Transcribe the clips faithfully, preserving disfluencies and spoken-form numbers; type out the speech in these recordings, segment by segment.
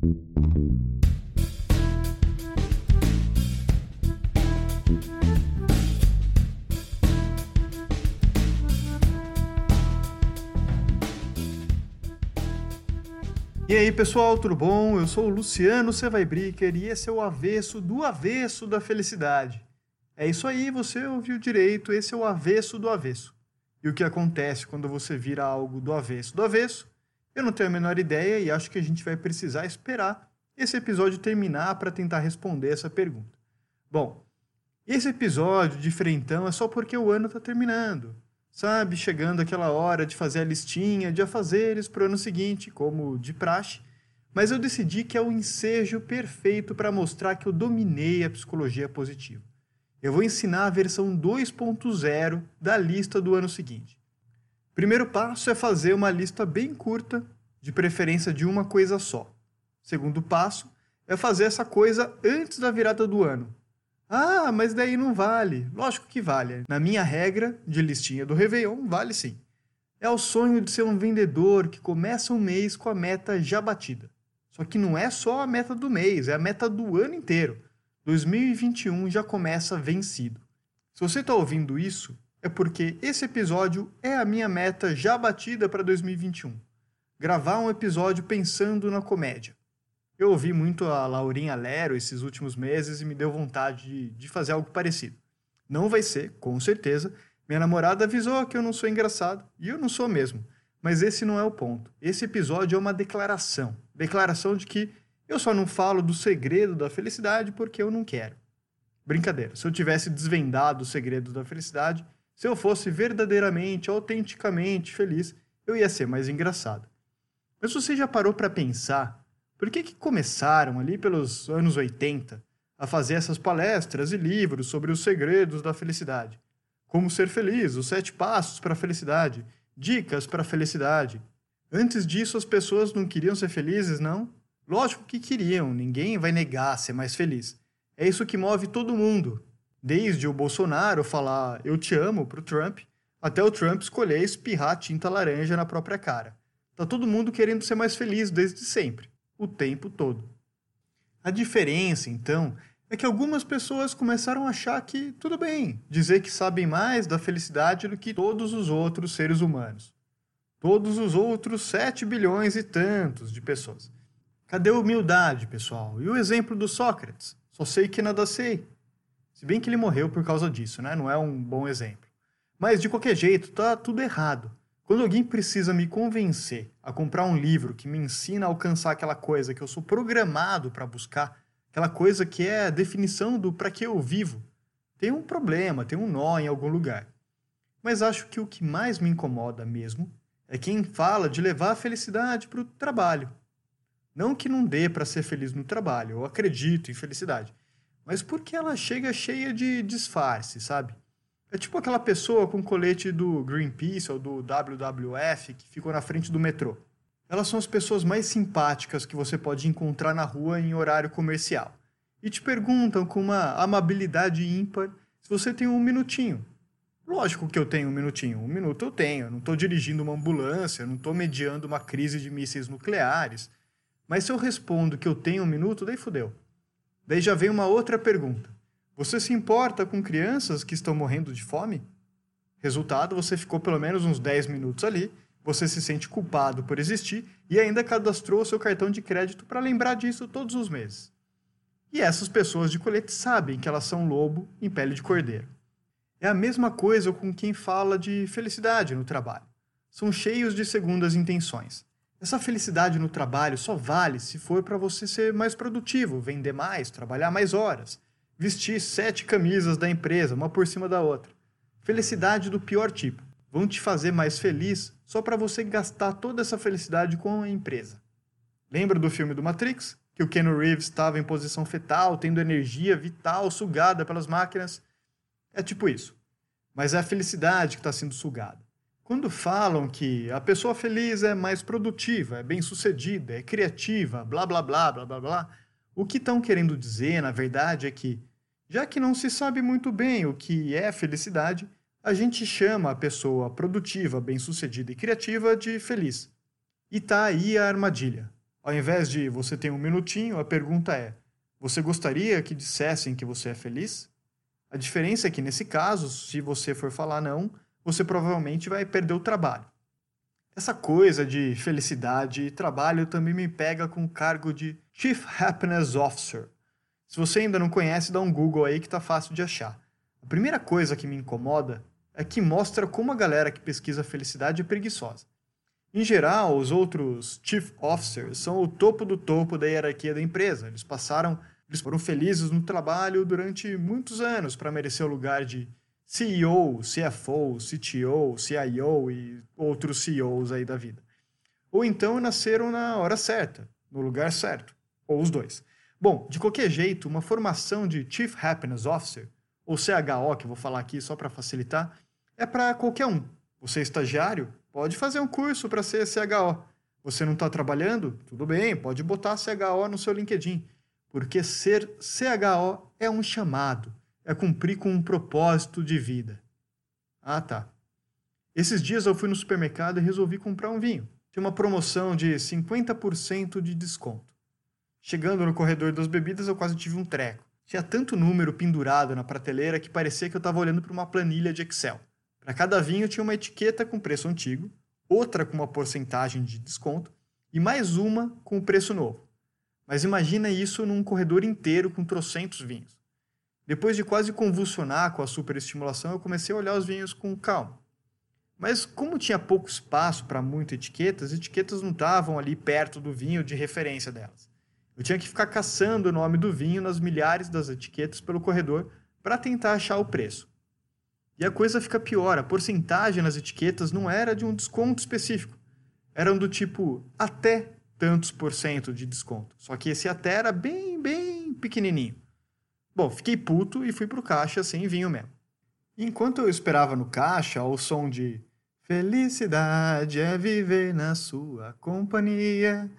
E aí pessoal, tudo bom? Eu sou o Luciano Sevaibricker e esse é o avesso do avesso da felicidade. É isso aí, você ouviu direito, esse é o avesso do avesso. E o que acontece quando você vira algo do avesso do avesso? Eu não tenho a menor ideia e acho que a gente vai precisar esperar esse episódio terminar para tentar responder essa pergunta. Bom, esse episódio de frentão é só porque o ano está terminando. Sabe, chegando aquela hora de fazer a listinha de afazeres para o ano seguinte, como de praxe, mas eu decidi que é o ensejo perfeito para mostrar que eu dominei a psicologia positiva. Eu vou ensinar a versão dois ponto zero da lista do ano seguinte. Primeiro passo é fazer uma lista bem curta, de preferência de uma coisa só. Segundo passo é fazer essa coisa antes da virada do ano. Ah, mas daí não vale. Lógico que vale. Na minha regra de listinha do Réveillon, vale sim. É o sonho de ser um vendedor que começa um mês com a meta já batida. Só que não é só a meta do mês, é a meta do ano inteiro. dois mil e vinte e um já começa vencido. Se você está ouvindo isso, é porque esse episódio é a minha meta já batida para dois mil e vinte e um. Gravar um episódio pensando na comédia. Eu ouvi muito a Laurinha Lero esses últimos meses e me deu vontade de, de fazer algo parecido. Não vai ser, com certeza. Minha namorada avisou que eu não sou engraçado, e eu não sou mesmo. Mas esse não é o ponto. Esse episódio é uma declaração. Declaração de que eu só não falo do segredo da felicidade porque eu não quero. Brincadeira, se eu tivesse desvendado o segredo da felicidade, se eu fosse verdadeiramente, autenticamente feliz, eu ia ser mais engraçado. Mas você já parou para pensar por que que começaram ali pelos anos oitenta a fazer essas palestras e livros sobre os segredos da felicidade? Como ser feliz, os sete passos para a felicidade, dicas para a felicidade. Antes disso as pessoas não queriam ser felizes, não? Lógico que queriam, ninguém vai negar ser mais feliz. É isso que move todo mundo. Desde o Bolsonaro falar eu te amo pro Trump, até o Trump escolher espirrar tinta laranja na própria cara. Tá todo mundo querendo ser mais feliz desde sempre. O tempo todo. A diferença, então, é que algumas pessoas começaram a achar que tudo bem dizer que sabem mais da felicidade do que todos os outros seres humanos. Todos os outros sete bilhões e tantos de pessoas. Cadê a humildade, pessoal? E o exemplo do Sócrates? Só sei que nada sei. Se bem que ele morreu por causa disso, né? Não é um bom exemplo. Mas, de qualquer jeito, tá tudo errado. Quando alguém precisa me convencer a comprar um livro que me ensina a alcançar aquela coisa que eu sou programado para buscar, aquela coisa que é a definição do para que eu vivo, tem um problema, tem um nó em algum lugar. Mas acho que o que mais me incomoda mesmo é quem fala de levar a felicidade para o trabalho. Não que não dê para ser feliz no trabalho, eu acredito em felicidade, mas porque ela chega cheia de disfarce, sabe? É tipo aquela pessoa com colete do Greenpeace ou do W W F que ficou na frente do metrô. Elas são as pessoas mais simpáticas que você pode encontrar na rua em horário comercial. E te perguntam com uma amabilidade ímpar se você tem um minutinho. Lógico que eu tenho um minutinho. Um minuto eu tenho. Eu não estou dirigindo uma ambulância, eu não estou mediando uma crise de mísseis nucleares. Mas se eu respondo que eu tenho um minuto, daí fudeu. Daí já vem uma outra pergunta. Você se importa com crianças que estão morrendo de fome? Resultado, você ficou pelo menos uns dez minutos ali, você se sente culpado por existir e ainda cadastrou o seu cartão de crédito para lembrar disso todos os meses. E essas pessoas de colete sabem que elas são lobo em pele de cordeiro. É a mesma coisa com quem fala de felicidade no trabalho. São cheios de segundas intenções. Essa felicidade no trabalho só vale se for para você ser mais produtivo, vender mais, trabalhar mais horas. Vestir sete camisas da empresa, uma por cima da outra. Felicidade do pior tipo. Vão te fazer mais feliz só para você gastar toda essa felicidade com a empresa. Lembra do filme do Matrix? Que o Keanu Reeves estava em posição fetal, tendo energia vital sugada pelas máquinas? É tipo isso. Mas é a felicidade que está sendo sugada. Quando falam que a pessoa feliz é mais produtiva, é bem-sucedida, é criativa, blá blá blá blá blá blá, o que estão querendo dizer, na verdade, é que já que não se sabe muito bem o que é felicidade, a gente chama a pessoa produtiva, bem-sucedida e criativa de feliz. E tá aí a armadilha. Ao invés de você tem um minutinho, a pergunta é: você gostaria que dissessem que você é feliz? A diferença é que, nesse caso, se você for falar não, você provavelmente vai perder o trabalho. Essa coisa de felicidade e trabalho também me pega com o cargo de Chief Happiness Officer. Se você ainda não conhece, dá um Google aí que tá fácil de achar. A primeira coisa que me incomoda é que mostra como a galera que pesquisa felicidade é preguiçosa. Em geral, os outros Chief Officers são o topo do topo da hierarquia da empresa. Eles passaram, eles foram felizes no trabalho durante muitos anos para merecer o lugar de C E O, C F O, C T O, C I O e outros C E Os aí da vida. Ou então nasceram na hora certa, no lugar certo, ou os dois. Bom, de qualquer jeito, uma formação de Chief Happiness Officer, ou C H O, que eu vou falar aqui só para facilitar, é para qualquer um. Você é estagiário? Pode fazer um curso para ser C H O. Você não está trabalhando? Tudo bem, pode botar C H O no seu LinkedIn. Porque ser C H O é um chamado, é cumprir com um propósito de vida. Ah, tá. Esses dias eu fui no supermercado e resolvi comprar um vinho. Tinha uma promoção de cinquenta por cento de desconto. Chegando no corredor das bebidas, eu quase tive um treco. Tinha tanto número pendurado na prateleira que parecia que eu estava olhando para uma planilha de Excel. Para cada vinho tinha uma etiqueta com preço antigo, outra com uma porcentagem de desconto e mais uma com o preço novo. Mas imagina isso num corredor inteiro com trocentos vinhos. Depois de quase convulsionar com a superestimulação, eu comecei a olhar os vinhos com calma. Mas como tinha pouco espaço para muitas etiquetas, as etiquetas não estavam ali perto do vinho de referência delas. Eu tinha que ficar caçando o nome do vinho nas milhares das etiquetas pelo corredor para tentar achar o preço. E a coisa fica pior, a porcentagem nas etiquetas não era de um desconto específico. Eram do tipo até tantos por cento de desconto. Só que esse até era bem, bem pequenininho. Bom, fiquei puto e fui pro caixa sem vinho mesmo. Enquanto eu esperava no caixa, ao som de felicidade é viver na sua companhia.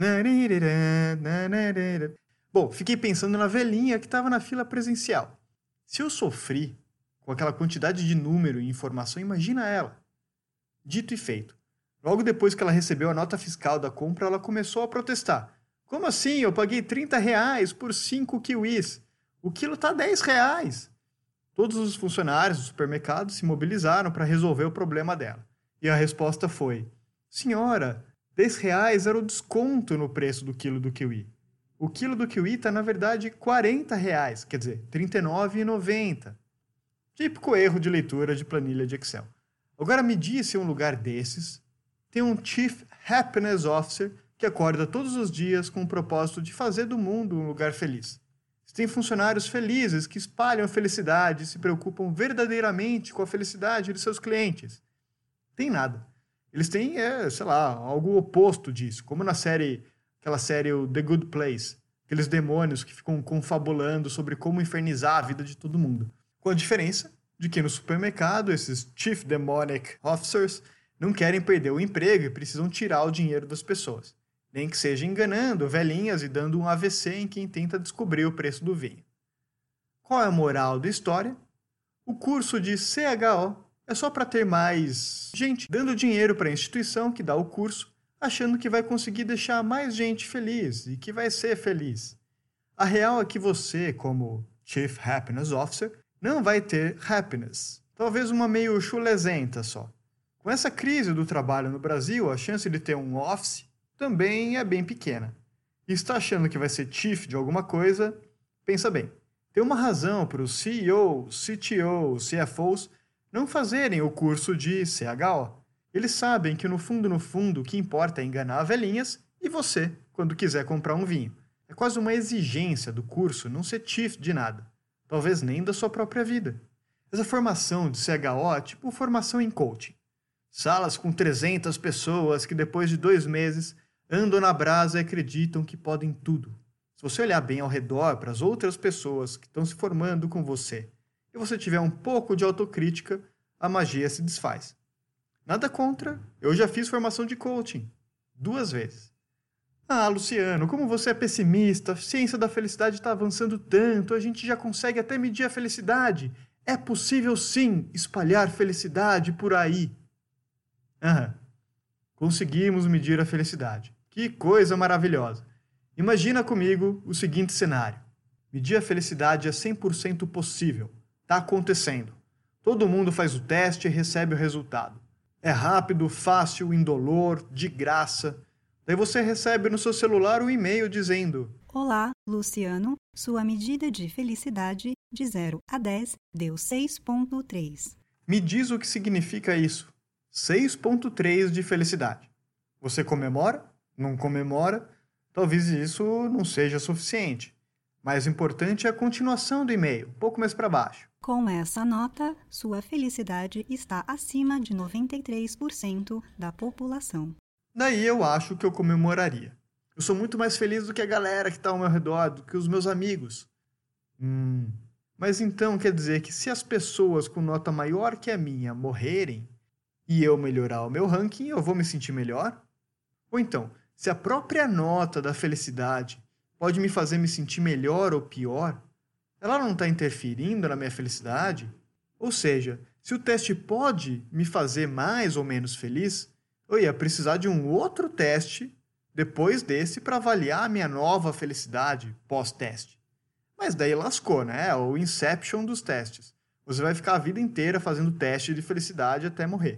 Bom, fiquei pensando na velhinha que estava na fila presencial. Se eu sofri com aquela quantidade de número e informação, imagina ela. Dito e feito. Logo depois que ela recebeu a nota fiscal da compra, ela começou a protestar. Como assim? Eu paguei trinta reais por cinco kiwis. O quilo tá dez reais. Todos os funcionários do supermercado se mobilizaram para resolver o problema dela. E a resposta foi: senhora, dez reais era o desconto no preço do quilo do kiwi. O quilo do kiwi está, na verdade, quarenta reais, quer dizer, trinta e nove reais e noventa centavos. Típico erro de leitura de planilha de Excel. Agora me diz se um lugar desses tem um Chief Happiness Officer que acorda todos os dias com o propósito de fazer do mundo um lugar feliz. Se tem funcionários felizes que espalham a felicidade e se preocupam verdadeiramente com a felicidade de seus clientes. Tem nada. Eles têm, é, sei lá, algo oposto disso, como na série, aquela série The Good Place, aqueles demônios que ficam confabulando sobre como infernizar a vida de todo mundo. Com a diferença de que no supermercado, esses Chief Demonic Officers não querem perder o emprego e precisam tirar o dinheiro das pessoas. Nem que seja enganando velhinhas e dando um A V C em quem tenta descobrir o preço do vinho. Qual é a moral da história? O curso de C H O é só para ter mais gente dando dinheiro para a instituição que dá o curso, achando que vai conseguir deixar mais gente feliz e que vai ser feliz. A real é que você, como Chief Happiness Officer, não vai ter happiness. Talvez uma meio chulesenta só. Com essa crise do trabalho no Brasil, a chance de ter um office também é bem pequena. E está achando que vai ser chief de alguma coisa? Pensa bem. Tem uma razão para os C E Os, C T Os, C F Os não fazerem o curso de C H O. Eles sabem que no fundo, no fundo, o que importa é enganar velhinhas e você, quando quiser comprar um vinho. É quase uma exigência do curso não ser chief de nada. Talvez nem da sua própria vida. Essa formação de C H O é tipo formação em coaching. Salas com trezentas pessoas que depois de dois meses andam na brasa e acreditam que podem tudo. Se você olhar bem ao redor para as outras pessoas que estão se formando com você e você tiver um pouco de autocrítica, a magia se desfaz. Nada contra, eu já fiz formação de coaching. Duas vezes. Ah, Luciano, como você é pessimista, a ciência da felicidade está avançando tanto, a gente já consegue até medir a felicidade. É possível sim espalhar felicidade por aí. Aham. Conseguimos medir a felicidade. Que coisa maravilhosa! Imagina comigo o seguinte cenário. Medir a felicidade é cem por cento possível. Está acontecendo. Todo mundo faz o teste e recebe o resultado. É rápido, fácil, indolor, de graça. Daí você recebe no seu celular um e-mail dizendo: Olá, Luciano. Sua medida de felicidade de zero a dez deu seis ponto três. Me diz o que significa isso. seis ponto três de felicidade. Você comemora? Não comemora? Talvez isso não seja suficiente. Mais importante é a continuação do e-mail, um pouco mais para baixo. Com essa nota, sua felicidade está acima de noventa e três por cento da população. Daí eu acho que eu comemoraria. Eu sou muito mais feliz do que a galera que está ao meu redor, do que os meus amigos. Hum, mas então quer dizer que se as pessoas com nota maior que a minha morrerem e eu melhorar o meu ranking, eu vou me sentir melhor? Ou então, se a própria nota da felicidade pode me fazer me sentir melhor ou pior, ela não está interferindo na minha felicidade? Ou seja, se o teste pode me fazer mais ou menos feliz, eu ia precisar de um outro teste depois desse para avaliar a minha nova felicidade pós-teste. Mas daí lascou, né? É o Inception dos testes. Você vai ficar a vida inteira fazendo teste de felicidade até morrer.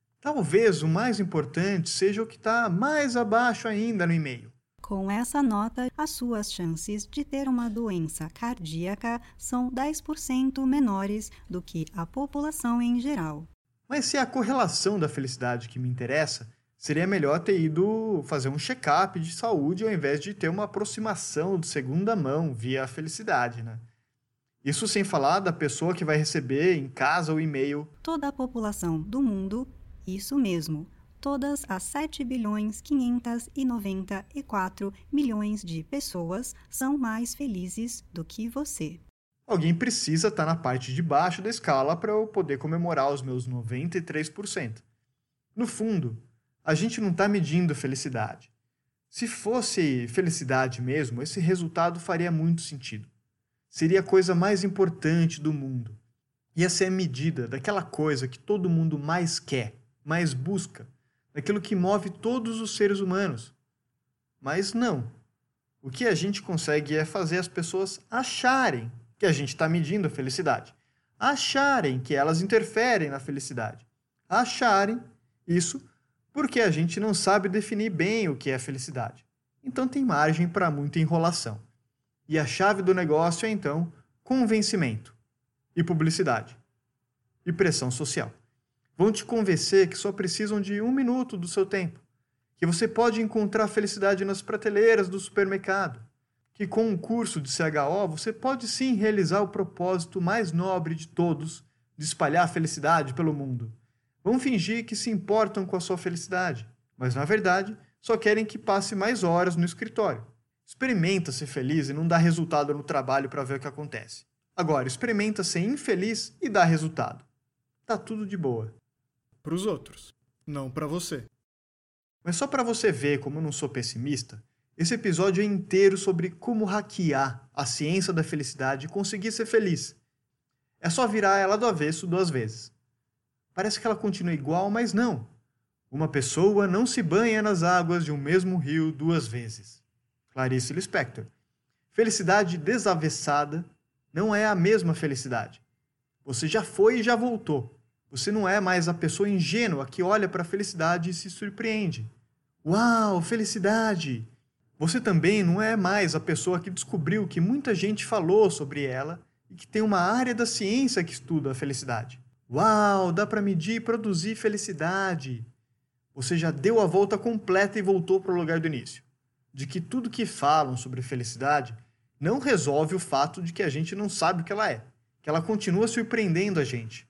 Talvez o mais importante seja o que está mais abaixo ainda no e-mail. Com essa nota, as suas chances de ter uma doença cardíaca são dez por cento menores do que a população em geral. Mas se é a correlação da felicidade que me interessa, seria melhor ter ido fazer um check-up de saúde ao invés de ter uma aproximação de segunda mão via felicidade, né? Isso sem falar da pessoa que vai receber em casa o e-mail. Toda a população do mundo, isso mesmo, todas as sete bilhões quinhentos e noventa e quatro milhões de pessoas são mais felizes do que você. Alguém precisa estar na parte de baixo da escala para eu poder comemorar os meus noventa e três por cento. No fundo, a gente não está medindo felicidade. Se fosse felicidade mesmo, esse resultado faria muito sentido. Seria a coisa mais importante do mundo. Ia ser a medida daquela coisa que todo mundo mais quer, mais busca, daquilo que move todos os seres humanos. Mas não. O que a gente consegue é fazer as pessoas acharem que a gente está medindo a felicidade. Acharem que elas interferem na felicidade. Acharem isso porque a gente não sabe definir bem o que é felicidade. Então tem margem para muita enrolação. E a chave do negócio é, então, convencimento e publicidade e pressão social. Vão te convencer que só precisam de um minuto do seu tempo, que você pode encontrar felicidade nas prateleiras do supermercado, que com um curso de C H O você pode sim realizar o propósito mais nobre de todos, de espalhar a felicidade pelo mundo. Vão fingir que se importam com a sua felicidade, mas na verdade só querem que passe mais horas no escritório. Experimenta ser feliz e não dar resultado no trabalho para ver o que acontece. Agora, experimenta ser infeliz e dar resultado. Tá tudo de boa. Para os outros, não para você. Mas só para você ver como eu não sou pessimista, esse episódio é inteiro sobre como hackear a ciência da felicidade e conseguir ser feliz. É só virar ela do avesso duas vezes. Parece que ela continua igual, mas não. Uma pessoa não se banha nas águas de um mesmo rio duas vezes. Clarice Lispector. Felicidade desavessada não é a mesma felicidade. Você já foi e já voltou. Você não é mais a pessoa ingênua que olha para a felicidade e se surpreende. Uau, felicidade! Você também não é mais a pessoa que descobriu que muita gente falou sobre ela e que tem uma área da ciência que estuda a felicidade. Uau, dá para medir e produzir felicidade! Você já deu a volta completa e voltou para o lugar do início. De que tudo que falam sobre felicidade não resolve o fato de que a gente não sabe o que ela é, que ela continua surpreendendo a gente.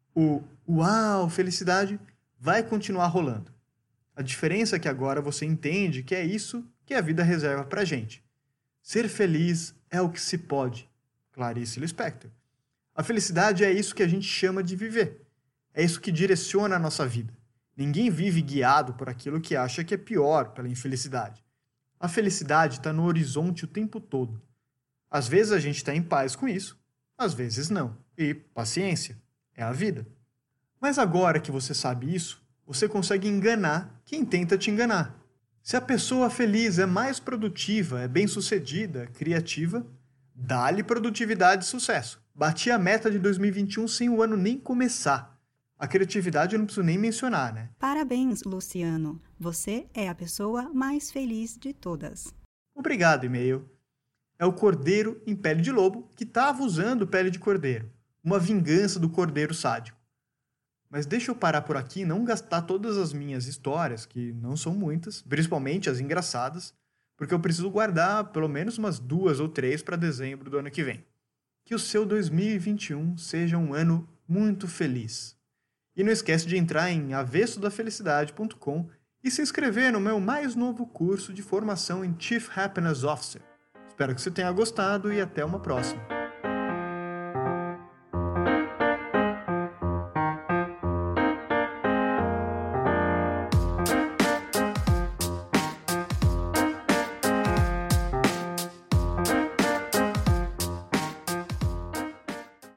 O uau, felicidade vai continuar rolando. A diferença é que agora você entende que é isso que a vida reserva pra gente. Ser feliz é o que se pode. Clarice Lispector. A felicidade é isso que a gente chama de viver. É isso que direciona a nossa vida. Ninguém vive guiado por aquilo que acha que é pior pela infelicidade. A felicidade está no horizonte o tempo todo. Às vezes a gente está em paz com isso, às vezes não. E paciência, é a vida. Mas agora que você sabe isso, você consegue enganar quem tenta te enganar. Se a pessoa feliz é mais produtiva, é bem-sucedida, criativa, dá-lhe produtividade e sucesso. Bati a meta de dois mil e vinte e um sem o ano nem começar. A criatividade eu não preciso nem mencionar, né? Parabéns, Luciano. Você é a pessoa mais feliz de todas. Obrigado, e-mail. É o cordeiro em pele de lobo que estava usando pele de cordeiro. Uma vingança do cordeiro sádico. Mas deixa eu parar por aqui e não gastar todas as minhas histórias, que não são muitas, principalmente as engraçadas, porque eu preciso guardar pelo menos umas duas ou três para dezembro do ano que vem. Que o seu dois mil e vinte e um seja um ano muito feliz. E não esquece de entrar em avesso da felicidade ponto com e se inscrever no meu mais novo curso de formação em Chief Happiness Officer. Espero que você tenha gostado e até uma próxima.